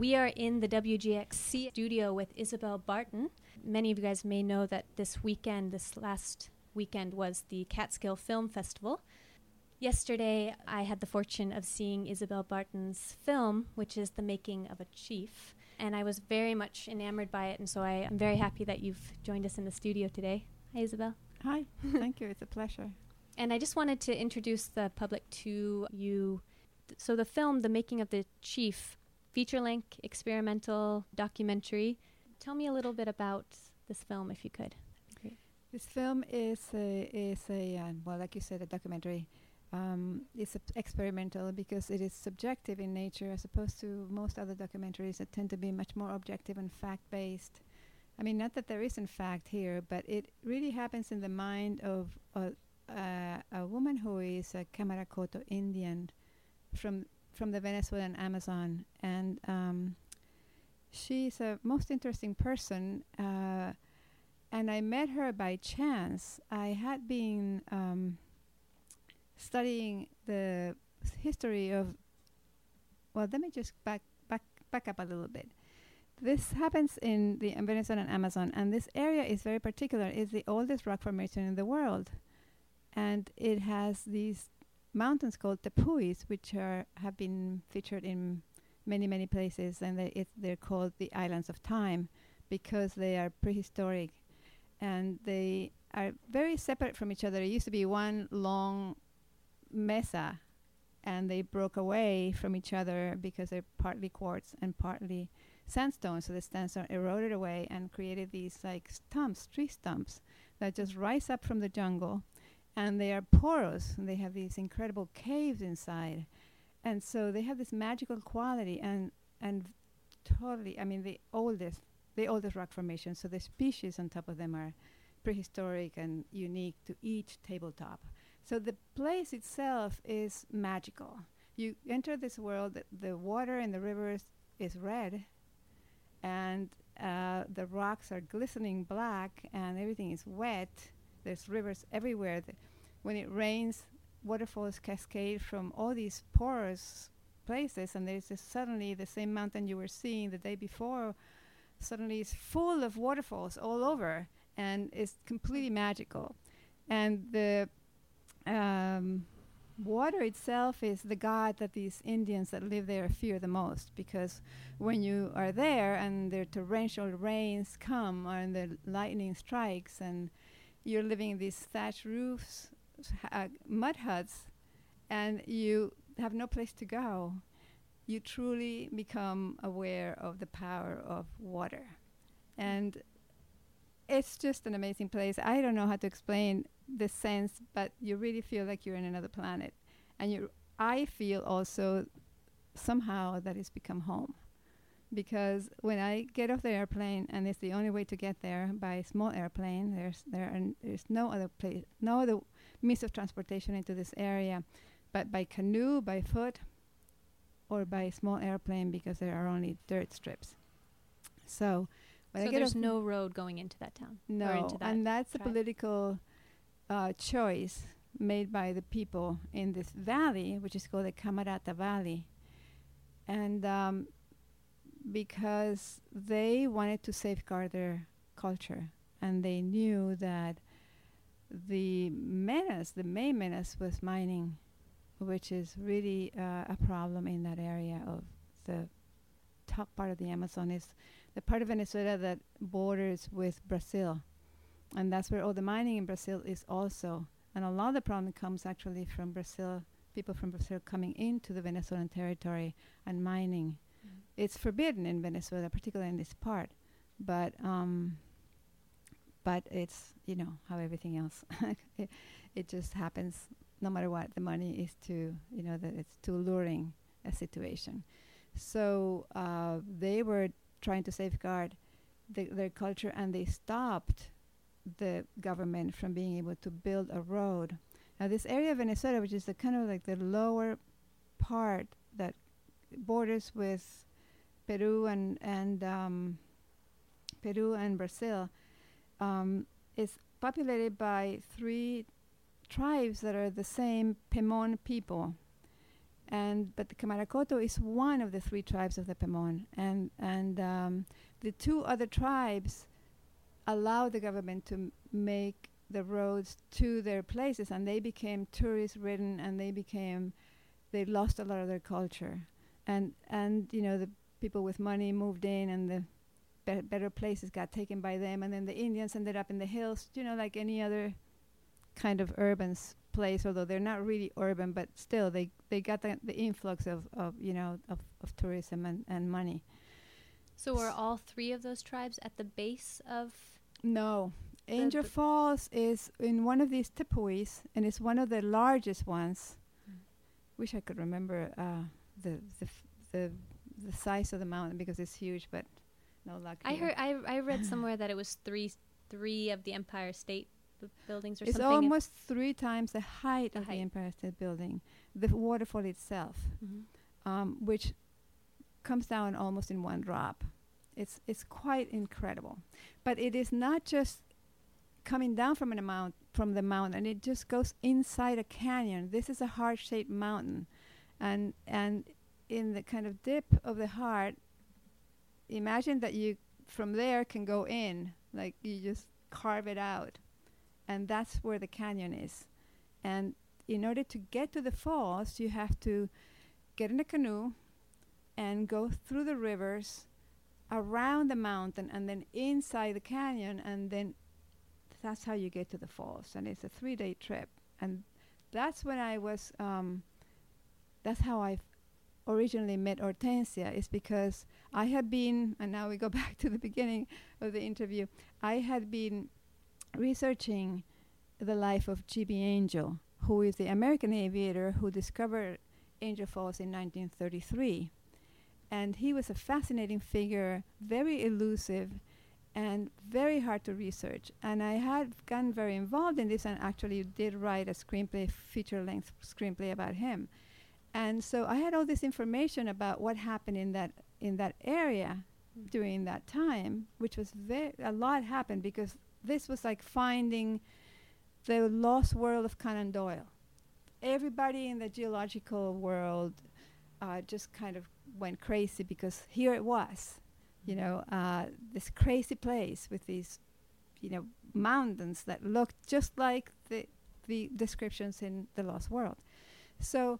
We are in the WGXC studio with Isabel Barton. Many of you guys may know that this last weekend, was the Catskill Film Festival. Yesterday, I had the fortune of seeing Isabel Barton's film, which is The Making of a Chief, and I was very much enamored by it, and so I am very happy that you've joined us in the studio today. Hi, Isabel. Hi, thank you. It's a pleasure. And I just wanted to introduce the public to you. So the film, The Making of the Chief, feature-length, experimental documentary. Tell me a little bit about this film, if you could. That'd be great. This film is well, like you said, a documentary. It's experimental because it is subjective in nature, as opposed to most other documentaries that tend to be much more objective and fact-based. I mean, not that there isn't fact here, but it really happens in the mind of a woman who is a Camaracoto Indian from the Venezuelan Amazon, and she's a most interesting person, and I met her by chance. I had been studying the history of, well, let me just back up a little bit. This happens in the Venezuelan Amazon, and this area is very particular. It's the oldest rock formation in the world, and it has these mountains called tepuis, which have been featured in many places, and they're called the Islands of Time because they are prehistoric, and they are very separate from each other. It used to be one long mesa, and they broke away from each other because they're partly quartz and partly sandstone. So the sandstone eroded away and created these like tree stumps that just rise up from the jungle. And they are porous, and they have these incredible caves inside. And so they have this magical quality, and totally, I mean, the oldest rock formation. So the species on top of them are prehistoric and unique to each tabletop. So the place itself is magical. You enter this world, the water in the rivers is red, and the rocks are glistening black, and everything is wet. There's rivers everywhere. When it rains, waterfalls cascade from all these porous places, and there's just suddenly the same mountain you were seeing the day before suddenly is full of waterfalls all over, and it's completely magical. And the water itself is the god that these Indians that live there fear the most, because when you are there and the torrential rains come and the lightning strikes, and you're living in these thatched roofs, mud huts, and you have no place to go, you truly become aware of the power of water. And it's just an amazing place. I don't know how to explain the sense, but you really feel like you're in another planet. And I feel also somehow that it's become home. Because when I get off the airplane, and it's the only way to get there by small airplane, there's no other means of transportation into this area, but by canoe, by foot, or by small airplane, because there are only dirt strips. So there's no road going into that town? No, or into that and that's tribe? a political choice made by the people in this valley, which is called the Camarata Valley. And because they wanted to safeguard their culture, and they knew that the main menace was mining, which is really a problem in that area of the top part of the Amazon. Is the part of Venezuela that borders with Brazil, and that's where all the mining in Brazil is also. And a lot of the problem comes actually from Brazil, people from Brazil coming into the Venezuelan territory and mining. It's forbidden in Venezuela, particularly in this part, but it's, you know, how everything else. it just happens no matter what. The money is too, you know, that it's too alluring a situation. So they were trying to safeguard their culture, and they stopped the government from being able to build a road. Now, this area of Venezuela, which is the kind of like the lower part that borders with Peru and Brazil, is populated by 3 tribes that are the same Pemon people. but the Kamarakoto is one of the 3 tribes of the Pemon, and the 2 other tribes allow the government to make the roads to their places, and they became tourist ridden, and they lost a lot of their culture, and the people with money moved in, and the better places got taken by them, and then the Indians ended up in the hills, like any other kind of urban place, although they're not really urban, but still they got the influx of tourism and money. So were all 3 of those tribes at the base of? No. Angel Falls is in one of these tepuis, and it's one of the largest ones. Wish I could remember the size of the mountain because it's huge, but no luck. I read somewhere that it was three of the Empire State buildings or it's something. It's almost 3 times the height of the Empire State Building. The waterfall itself, which comes down almost in one drop. It's quite incredible, but it is not just coming down from the mountain. It just goes inside a canyon. This is a heart-shaped mountain, and in the kind of dip of the heart, imagine that you from there can go in, like you just carve it out, and that's where the canyon is. And in order to get to the falls, you have to get in a canoe and go through the rivers around the mountain and then inside the canyon, and then that's how you get to the falls. And it's a 3-day trip. And that's when I was, that's how I originally met Hortensia, is because I had been, and now we go back to the beginning of the interview, I had been researching the life of Jimmy Angel, who is the American aviator who discovered Angel Falls in 1933. And he was a fascinating figure, very elusive, and very hard to research. And I had gotten very involved in this and actually did write a screenplay, feature-length screenplay about him. And so I had all this information about what happened in that area during that time, which was a lot happened, because this was like finding the lost world of Conan Doyle. Everybody in the geological world just kind of went crazy, because here it was, this crazy place with these, mountains that looked just like the descriptions in The Lost World. So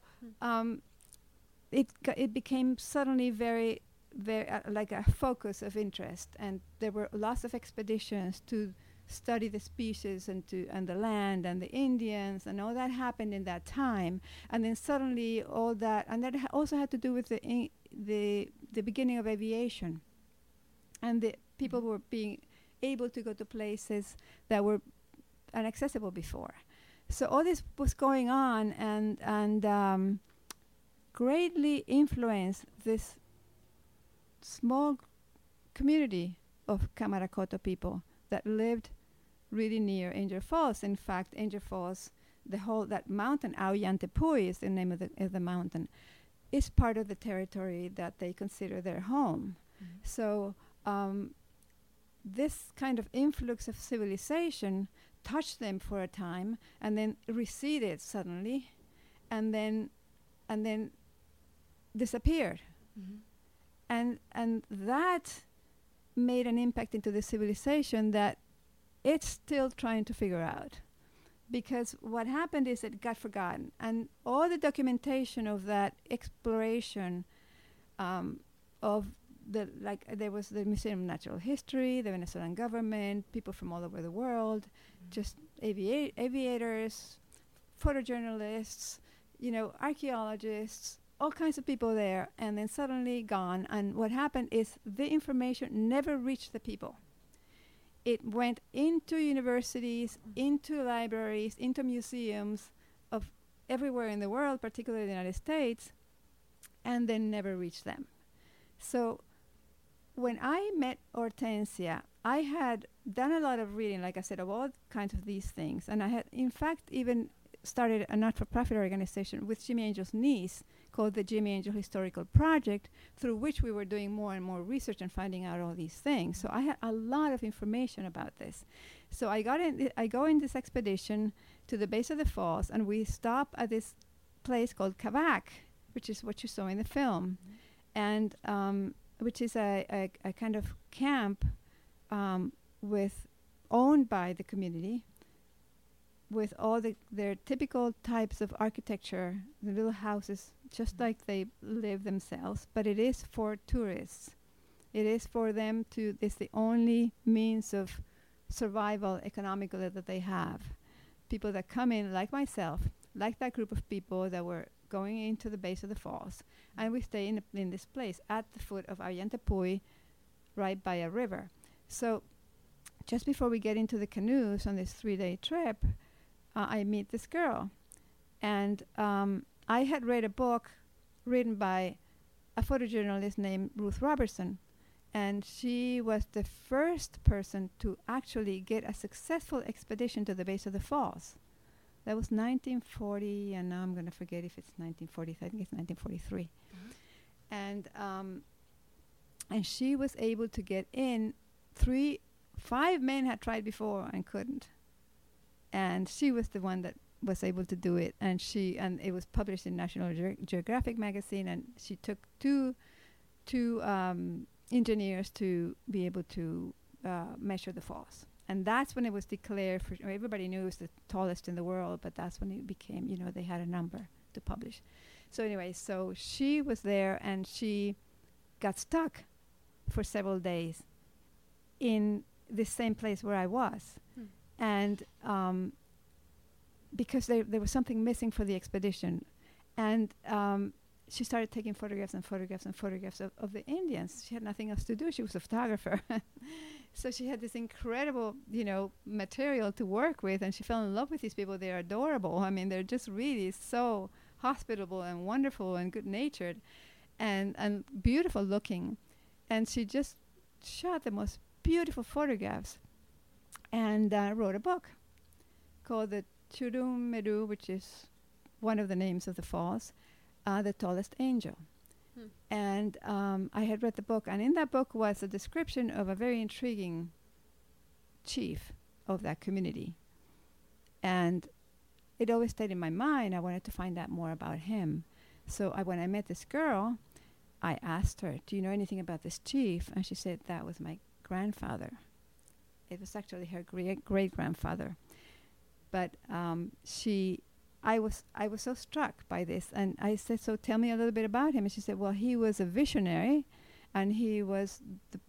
it became suddenly very, very like a focus of interest, and there were lots of expeditions to study the species and the land and the Indians, and all that happened in that time. And then suddenly all that, and that also had to do with the beginning of aviation, and the people were being able to go to places that were inaccessible before. So all this was going on, and greatly influenced this small community of Kamarakoto people that lived really near Angel Falls. In fact, Angel Falls, that mountain, Aoyantepui is the name of the mountain, is part of the territory that they consider their home. So this kind of influx of civilization touched them for a time, and then receded suddenly, and then disappeared. And that made an impact into the civilization that it's still trying to figure out. Because what happened is it got forgotten, and all the documentation of that exploration there was the Museum of Natural History, the Venezuelan government, people from all over the world, just aviators, photojournalists, archaeologists, all kinds of people there, and then suddenly gone. And what happened is the information never reached the people. It went into universities, into libraries, into museums of everywhere in the world, particularly the United States, and then never reached them. So when I met Hortensia, I had done a lot of reading, like I said, of all kinds of these things. And I had, in fact, even started a not-for-profit organization with Jimmy Angel's niece called the Jimmy Angel Historical Project, through which we were doing more and more research and finding out all these things. So I had a lot of information about this. So I go in this expedition to the base of the falls, and we stop at this place called Kavak, which is what you saw in the film, and which is a kind of camp with owned by the community, with all their typical types of architecture, the little houses, just like they live themselves, but it is for tourists. It is for them to, it's the only means of survival economically that they have. People that come in, like myself, like that group of people that were going into the base of the falls, and we stay in this place at the foot of Ayantapui, right by a river. So just before we get into the canoes on this 3-day trip, I meet this girl. And I had read a book written by a photojournalist named Ruth Robertson. And she was the first person to actually get a successful expedition to the base of the falls. That was 1940, and now I'm going to forget if it's 1940. I think it's 1943. And she was able to get in. 5 men had tried before and couldn't. And she was the one that was able to do it. And it was published in National Geographic magazine. And she took two engineers to be able to measure the falls. And that's when it was declared, everybody knew it was the tallest in the world, but that's when it became, they had a number to publish. So anyway, so she was there and she got stuck for several days in the same place where I was. And because there was something missing for the expedition. And she started taking photographs and photographs and photographs of the Indians. She had nothing else to do. She was a photographer. So she had this incredible, material to work with, and she fell in love with these people. They're adorable. I mean, they're just really so hospitable and wonderful and good-natured and beautiful looking. And she just shot the most beautiful photographs and wrote a book called the Churum Meru, which is one of the names of the falls, The Tallest Angel. And I had read the book, and in that book was a description of a very intriguing chief of that community. And it always stayed in my mind. I wanted to find out more about him. So when I met this girl, I asked her, do you know anything about this chief? And she said, that was my grandfather. It was actually her great-grandfather. But I was so struck by this, and I said, so tell me a little bit about him. And she said, well, he was a visionary, and he was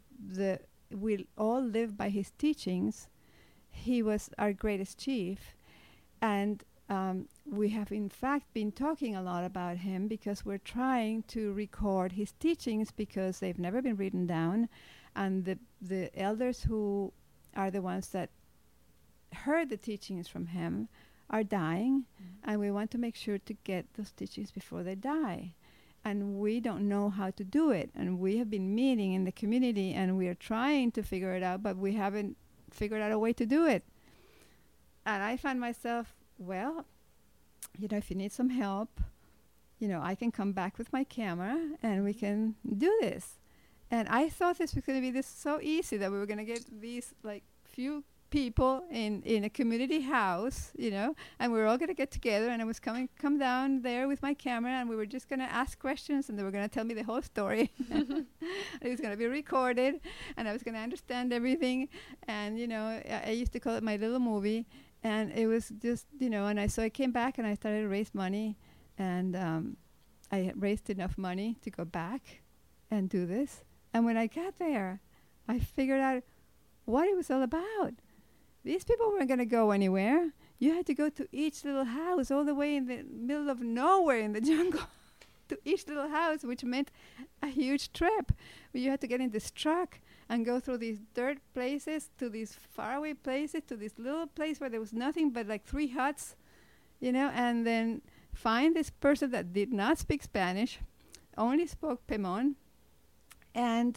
we all live by his teachings. He was our greatest chief, and we have in fact been talking a lot about him because we're trying to record his teachings because they've never been written down, and the elders who are the ones that heard the teachings from him are dying, and we want to make sure to get those teachings before they die. And we don't know how to do it. And we have been meeting in the community, and we are trying to figure it out, but we haven't figured out a way to do it. And I find myself, well, if you need some help, I can come back with my camera, and we can do this. And I thought this was going to be so easy that we were going to get these, few people in a community house, and we were all going to get together, and I was come down there with my camera, and we were just going to ask questions, and they were going to tell me the whole story. It was going to be recorded, and I was going to understand everything, and I used to call it my little movie, and it was just and so I came back and I started to raise money, and I raised enough money to go back and do this. And when I got there, I figured out what it was all about. These people weren't going to go anywhere. You had to go to each little house all the way in the middle of nowhere in the jungle to each little house, which meant a huge trip. You had to get in this truck and go through these dirt places to these faraway places to this little place where there was nothing but 3 huts, and then find this person that did not speak Spanish, only spoke Pemon. And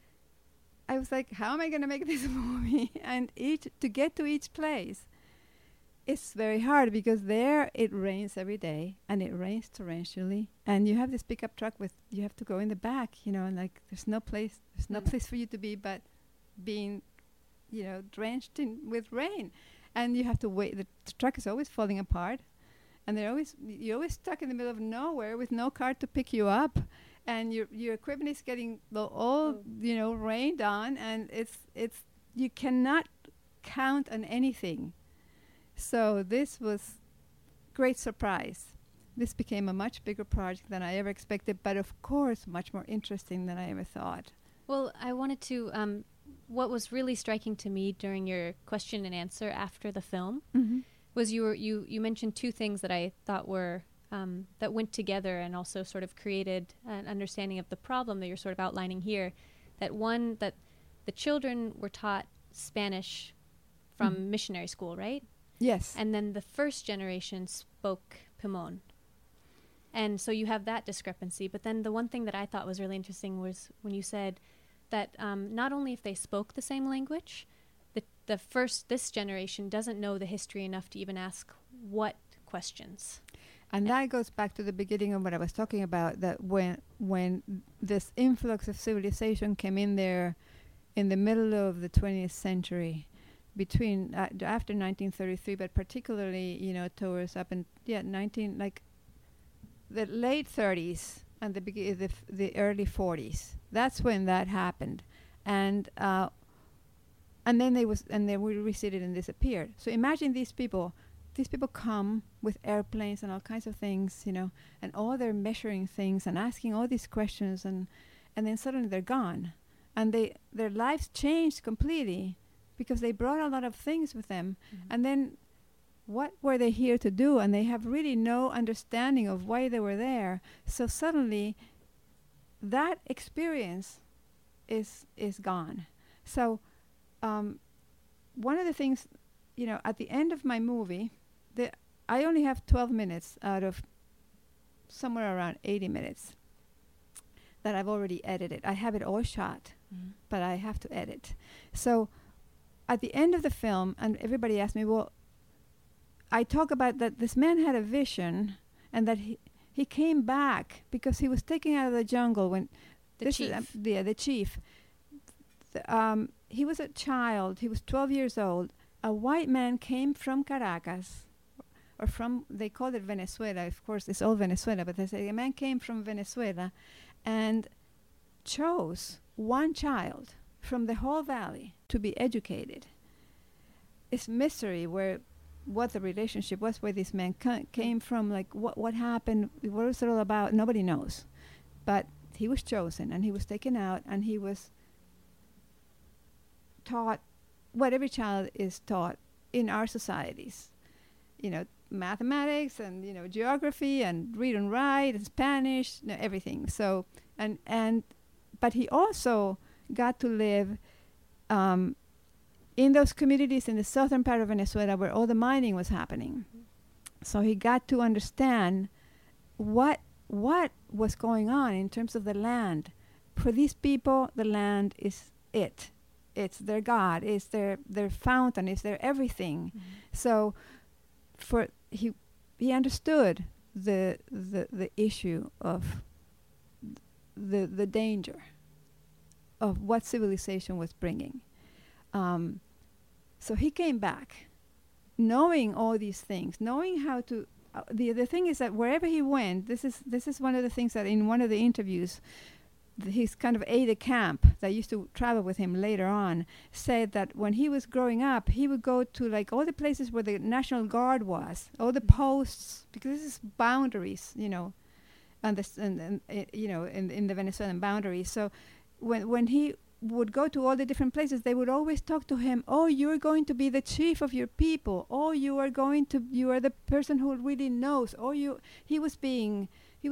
I was like, how am I going to make this movie? And to get to each place, it's very hard because there it rains every day, and it rains torrentially. And you have this pickup truck you have to go in the back, and there's no place for you to be but being, drenched with rain. And you have to wait. The truck is always falling apart. and you're always stuck in the middle of nowhere with no car to pick you up, and your equipment is getting all rained on, and it's you cannot count on anything. So this was great surprise. This became a much bigger project than I ever expected, but of course much more interesting than I ever thought. Well, I wanted to, what was really striking to me during your question and answer after the film was you mentioned two things that I thought were, that went together and also sort of created an understanding of the problem that you're sort of outlining here. That one, that the children were taught Spanish from missionary school, right? Yes. And then the first generation spoke Pimon. And so you have that discrepancy. But then the one thing that I thought was really interesting was when you said that not only if they spoke the same language, this generation doesn't know the history enough to even ask what questions. And that goes back to the beginning of what I was talking about, that when this influx of civilization came in there in the middle of the 20th century, between after 1933, but particularly, towards up in the late 30s and the early 40s. That's when that happened, and then they were receded and disappeared. So imagine these people. These people come with airplanes and all kinds of things, and all they're measuring things and asking all these questions, and then suddenly they're gone, and their lives changed completely because they brought a lot of things with them, and then what were they here to do? And they have really no understanding of why they were there. So suddenly, that experience is gone. So one of the things, at the end of my movie, I only have 12 minutes out of somewhere around 80 minutes that I've already edited. I have it all shot, but I have to edit. So at the end of the film, and everybody asked me, well, I talk about that this man had a vision, and that he came back because he was taken out of the jungle when the chief. The chief. He was a child. He was 12 years old. A white man came from Caracas, or they called it Venezuela. Of course, it's all Venezuela, but they say a man came from Venezuela and chose one child from the whole valley to be educated. It's mystery what the relationship was, where this man came from, like what happened, what was it all about, nobody knows. But he was chosen, and he was taken out, and he was taught what every child is taught in our societies. Mathematics and, geography and read and write and Spanish, everything. So, but he also got to live in those communities in the southern part of Venezuela where all the mining was happening. So he got to understand what was going on in terms of the land. For these people, the land is it. It's their God. It's their fountain. It's their everything. So he understood the issue of the danger of what civilization was bringing. So he came back, knowing all these things, knowing how to. The thing is that wherever he went, this is one of the things that in one of the interviews, his kind of aide-de-camp that used to travel with him later on said that when he was growing up, he would go to like all the places where the National Guard was, all the posts, because this is boundaries, and in the Venezuelan boundaries. So when he would go to all the different places, they would always talk to him, oh, you're going to be the chief of your people, oh, you are the person who really knows, he was being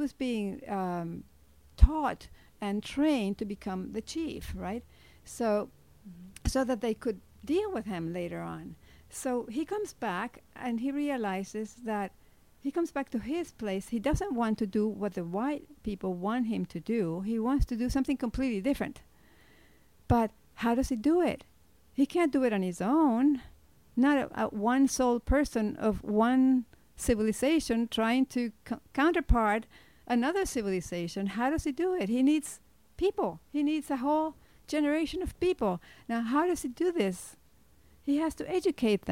taught and trained to become the chief, right? So that they could deal with him later on. So he comes back, and he realizes that he comes back to his place. He doesn't want to do what the white people want him to do. He wants to do something completely different. But how does he do it? He can't do it on his own. Not a one sole person of one civilization trying to counterpart another civilization. How does he do it? He needs people. He needs a whole generation of people. Now, how does he do this? He has to educate them.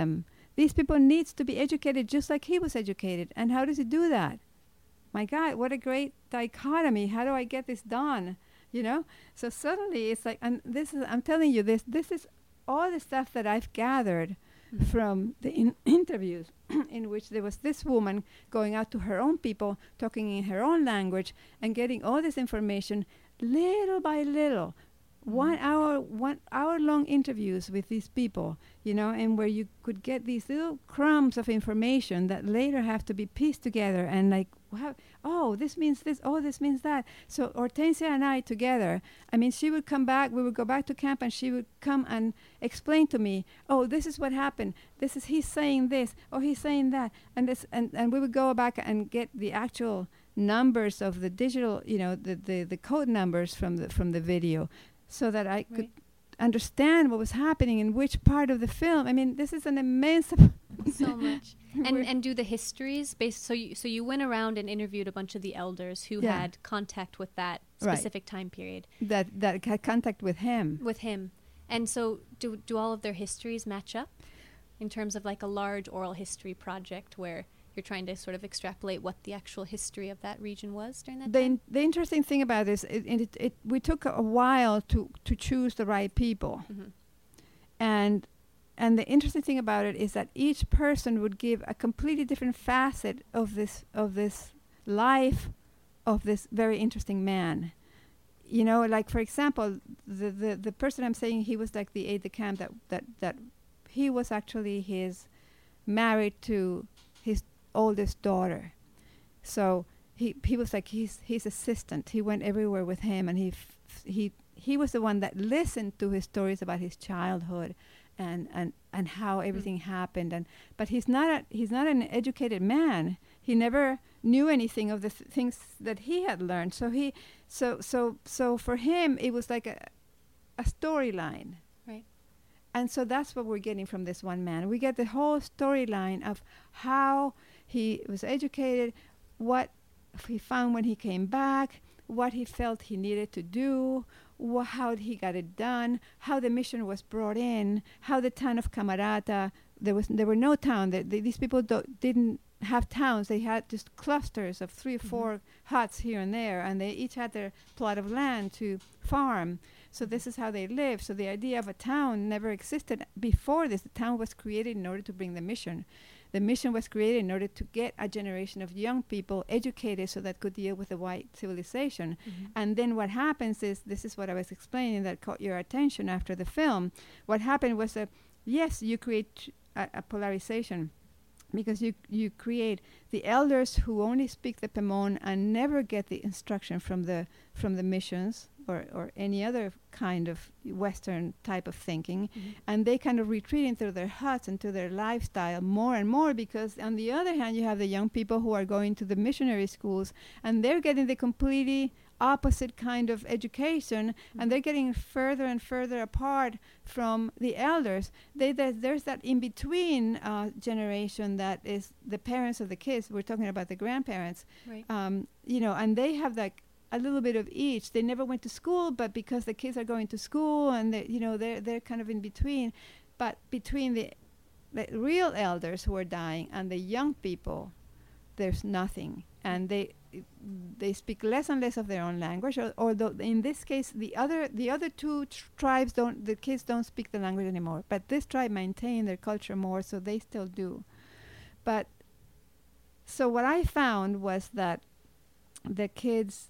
these people needs to be educated just like he was educated. And how does he do that? My God, what a great dichotomy. How do I get this done? You know? So suddenly it's like, and this is, I'm telling you this is all the stuff that I've gathered from the interviews in which there was this woman going out to her own people, talking in her own language, and getting all this information little by little. 1 hour long interviews with these people, you know, and where you could get these little crumbs of information that later have to be pieced together and like, oh, this means this, oh, this means that. So Hortensia and I together, I mean, she would come back, we would go back to camp, and she would come and explain to me, oh, this is what happened. This is, he's saying this, oh, he's saying that. And this, and we would go back and get the actual numbers of the digital, you know, the code numbers from the video, so that I could understand what was happening in which part of the film. I mean, this is an immense so much. And do the histories based, so you went around and interviewed a bunch of the elders who had contact with that specific time period. That had contact with him. With him. And so do all of their histories match up in terms of like a large oral history project where you're trying to sort of extrapolate what the actual history of that region was during that time? The interesting thing about this, we took a while to choose the right people. Mm-hmm. And the interesting thing about it is that each person would give a completely different facet of this life of this very interesting man. You know, like for example, the person I'm saying, he was like the aide de camp that he was actually married to his oldest daughter. So he was like his assistant. He went everywhere with him, and he was the one that listened to his stories about his childhood and how everything happened. But he's not an educated man. He never knew anything of the things that he had learned. So for him it was like a storyline. Right. And so that's what we're getting from this one man. We get the whole storyline of how he was educated, what he found when he came back, what he felt he needed to do, how he got it done, how the mission was brought in, how the town of Camarata, there were no town. These people didn't have towns. They had just clusters of 3 or 4 huts here and there, and they each had their plot of land to farm. So this is how they lived. So the idea of a town never existed before this. The town was created in order to bring the mission. The mission was created in order to get a generation of young people educated so that could deal with the white civilization. Mm-hmm. And then what happens is, this is what I was explaining that caught your attention after the film. What happened was that, yes, you create a polarization, because you create the elders who only speak the Pemon and never get the instruction from the missions or any other kind of Western type of thinking, and they kind of retreat into their huts, into their lifestyle more and more, because on the other hand you have the young people who are going to the missionary schools, and they're getting the completely opposite kind of education, and they're getting further and further apart from the elders. There's that in-between generation that is the parents of the kids. We're talking about the grandparents, right. You know, and they have like a little bit of each. They never went to school, but because the kids are going to school, and they're kind of in between. But between the real elders who are dying and the young people, there's nothing, and they speak less and less of their own language. Although in this case, the other two tribes the kids don't speak the language anymore. But this tribe maintain their culture more, so they still do. But so what I found was that the kids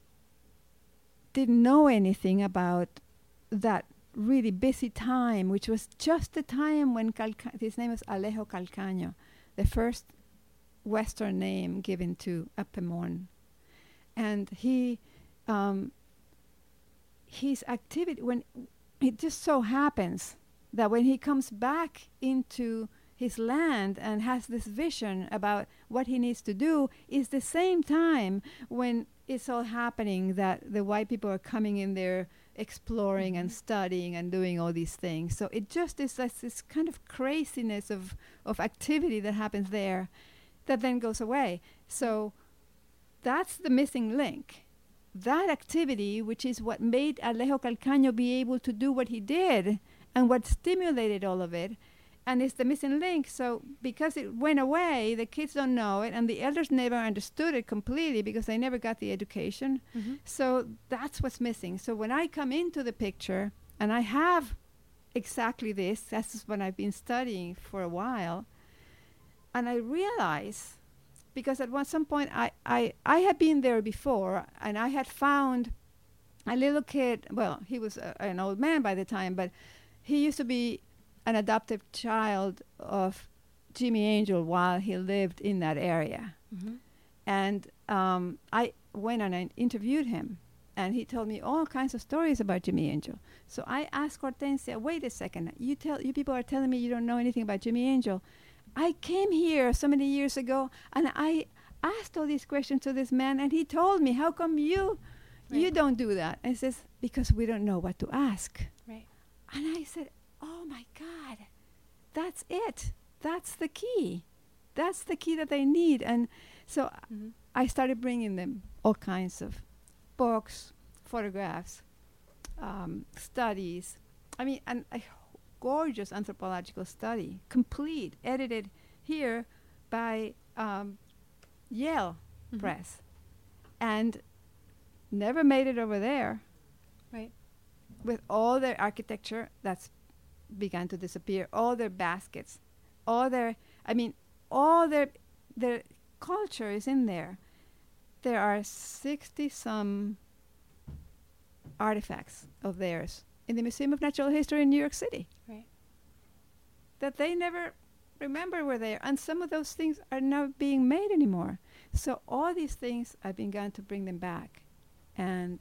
didn't know anything about that really busy time, which was just the time when his name was Alejo Calcaño, the first Western name given to a Pemon. And his activity, when it just so happens that when he comes back into his land and has this vision about what he needs to do, is the same time when it's all happening, that the white people are coming in there exploring and studying and doing all these things. So it just is this kind of craziness of activity that happens there that then goes away. So that's the missing link. That activity, which is what made Alejo Calcaño be able to do what he did and what stimulated all of it, and it's the missing link. So because it went away, the kids don't know it, and the elders never understood it completely because they never got the education. Mm-hmm. So that's what's missing. So when I come into the picture, and I have exactly this, that's what I've been studying for a while, and I realize, because at some point I had been there before, and I had found a little kid. Well, he was an old man by the time, but he used to be an adopted child of Jimmy Angel while he lived in that area. Mm-hmm. And I went and I interviewed him, and he told me all kinds of stories about Jimmy Angel. So I asked Hortensia, wait a second, you people are telling me you don't know anything about Jimmy Angel. I came here so many years ago, and I asked all these questions to this man, and he told me, how come you don't do that? And he says, because we don't know what to ask. Right. And I said, oh my God, that's it. That's the key. That's the key that they need. And so Mm-hmm. I started bringing them all kinds of books, photographs, studies. I mean, and a gorgeous anthropological study, complete, edited here by Yale Mm-hmm. Press, and never made it over there. Right. With all their architecture that's began to disappear, all their baskets, all their culture is in there. There are 60 some artifacts of theirs in the Museum of Natural History in New York City. Right. That they never remember were there, and some of those things are not being made anymore. So all these things, I've begun to bring them back, and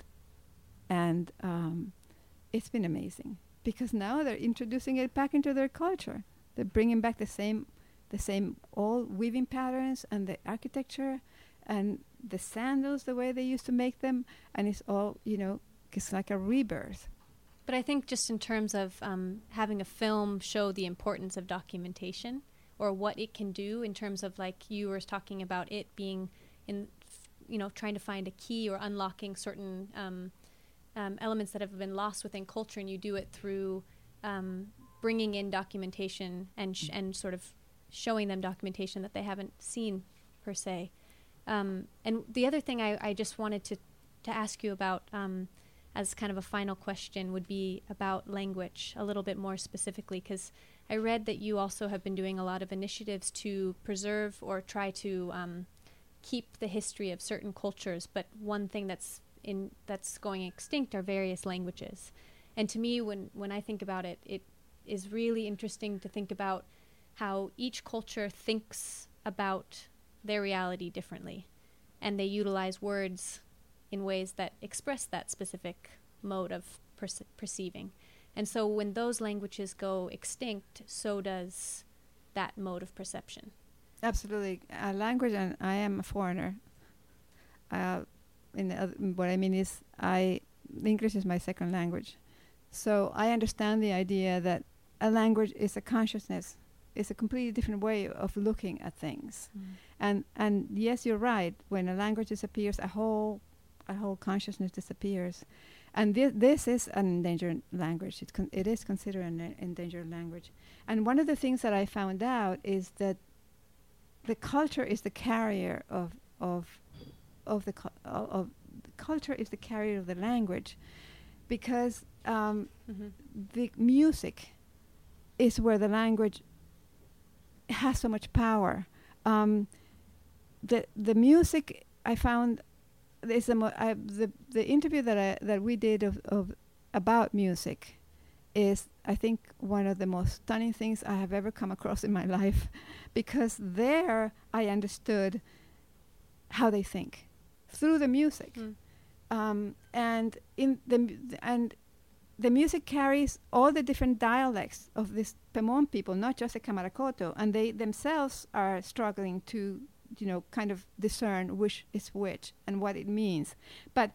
it's been amazing because now they're introducing it back into their culture. They're bringing back the same old weaving patterns and the architecture and the sandals the way they used to make them, and it's all, it's like a rebirth. But I think just in terms of having a film show the importance of documentation or what it can do in terms of, like you were talking about it being trying to find a key or unlocking certain elements that have been lost within culture, and you do it through bringing in documentation and sort of showing them documentation that they haven't seen per se. And the other thing I just wanted to ask you about as kind of a final question would be about language a little bit more specifically, because I read that you also have been doing a lot of initiatives to preserve or try to keep the history of certain cultures, but one thing that's going extinct are various languages. And to me, when I think about it, it is really interesting to think about how each culture thinks about their reality differently, and they utilize words in ways that express that specific mode of perceiving. And so when those languages go extinct, so does that mode of perception. Absolutely. Language, and I am a foreigner. What I mean is English is my second language. So I understand the idea that a language is a consciousness. It's a completely different way of looking at things. Mm. And yes, you're right. When a language disappears, a whole consciousness disappears. And this is an endangered language. It is considered an endangered language. And one of the things that I found out is that the culture is the carrier of the culture is the carrier of the language, because the music is where the language has so much power. The music, I found, is the interview that we did of about music is, I think, one of the most stunning things I have ever come across in my life, because there I understood how they think through the music. And the music carries all the different dialects of this Pemon people, not just the Kamarakoto, and they themselves are struggling to, kind of discern which is which and what it means. But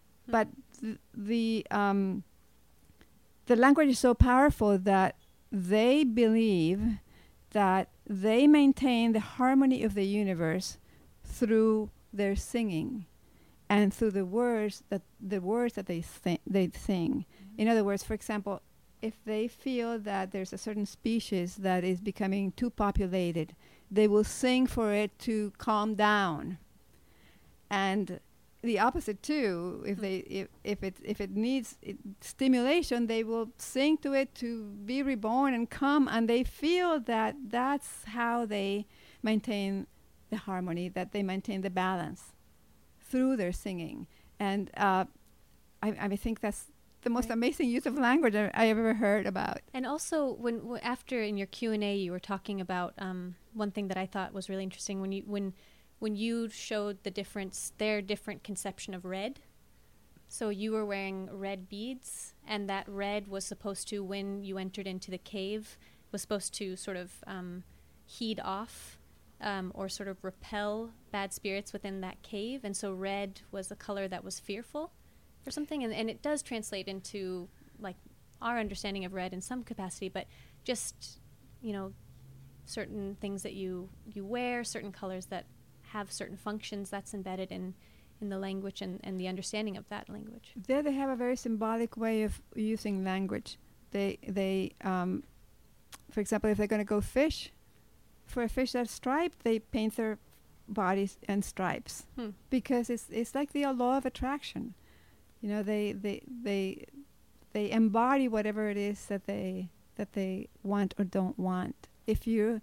the language is so powerful that they believe that they maintain the harmony of the universe through their singing and through the words that they sing. In other words, for example, if they feel that there's a certain species that is becoming too populated, they will sing for it to calm down. And the opposite too, if it needs stimulation, they will sing to it to be reborn and come, and they feel that that's how they maintain the harmony, that they maintain the balance through their singing. And I think that's the most amazing use of language I ever heard about. And also, when after in your Q&A, you were talking about one thing that I thought was really interesting when you showed the difference, their different conception of red. So you were wearing red beads, and that red was supposed to, when you entered into the cave, was supposed to sort of heed off or sort of repel bad spirits within that cave. And so red was a color that was fearful or something. And it does translate into like our understanding of red in some capacity, but just, you know, certain things that you wear, certain colors that have certain functions, that's embedded in the language and the understanding of that language. There they have a very symbolic way of using language. They for example, if they're going to go fish, for a fish that's striped, they paint their bodies in stripes because it's like the law of attraction. You know, they embody whatever it is that they want or don't want. If you're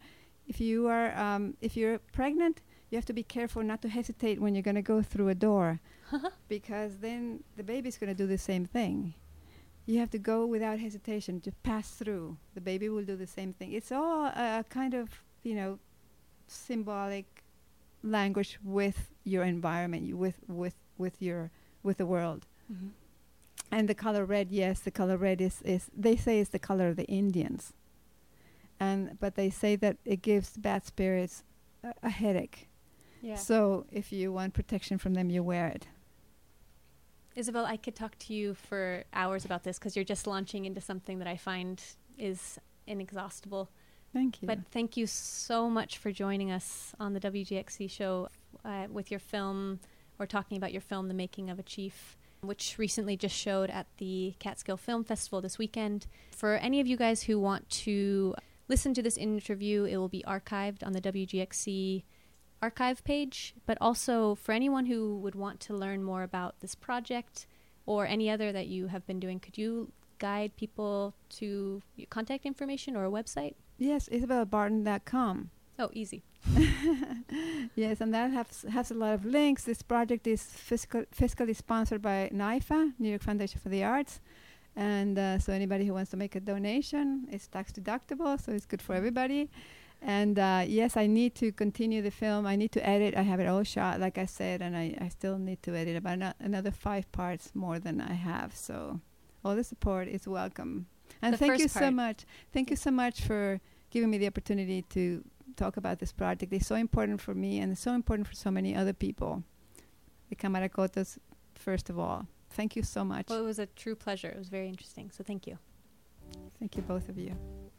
pregnant, you have to be careful not to hesitate when you're going to go through a door because then the baby's going to do the same thing. You have to go without hesitation, to pass through. The baby will do the same thing. It's all a kind of, you know, symbolic language with your environment, with the world. Mm-hmm. And the color red, yes, the color red is they say it's the color of the Indians. But they say that it gives bad spirits a headache. Yeah. So if you want protection from them, you wear it. Isabel, I could talk to you for hours about this because you're just launching into something that I find is inexhaustible. Thank you. But thank you so much for joining us on the WGXC show with your film, or talking about your film, The Making of a Chief, which recently just showed at the Catskill Film Festival this weekend. For any of you guys who want to listen to this interview, it will be archived on the WGXC archive page, but also for anyone who would want to learn more about this project or any other that you have been doing, could you guide people to your contact information or a website? Yes, isabelbarton.com. Oh, easy. Yes, and that has a lot of links. This project is fiscally sponsored by NYFA, New York Foundation for the Arts. And so anybody who wants to make a donation is tax deductible, so it's good for everybody. And yes, I need to continue the film. I need to edit. I have it all shot, like I said, and I still need to edit about another 5 parts more than I have. So all the support is welcome. And thank you so much. Thank you so much for giving me the opportunity to talk about this project. It's so important for me, and it's so important for so many other people. The Camaracotas, first of all. Thank you so much. Well, it was a true pleasure. It was very interesting. So thank you. Thank you, both of you.